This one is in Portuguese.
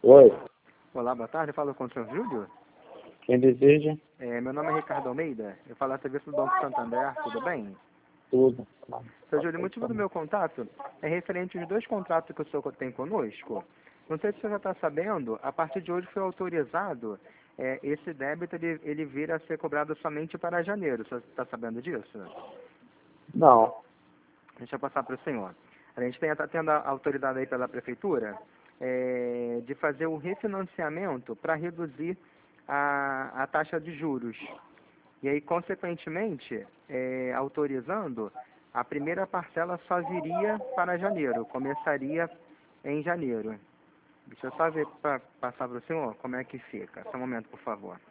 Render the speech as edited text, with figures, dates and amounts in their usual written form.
Oi, Olá, boa tarde. Eu falo com o senhor Júlio. quem deseja? Meu nome é Ricardo Almeida. Eu falo a serviço do Banco Santander. Tudo bem? Tudo. Senhor Júlio, o motivo do meu contato é referente aos dois contratos que o senhor tem conosco. Não sei se o senhor já está sabendo, a partir de hoje foi autorizado esse débito, ele vir a ser cobrado somente para janeiro. O senhor está sabendo disso? Não, Deixa eu passar para o senhor. A gente está tendo a autoridade aí pela prefeitura de fazer o refinanciamento para reduzir a taxa de juros. E aí, consequentemente, autorizando, a primeira parcela só viria para janeiro, começaria em janeiro. Deixa eu só ver para passar para o senhor como é que fica. Só um momento, por favor.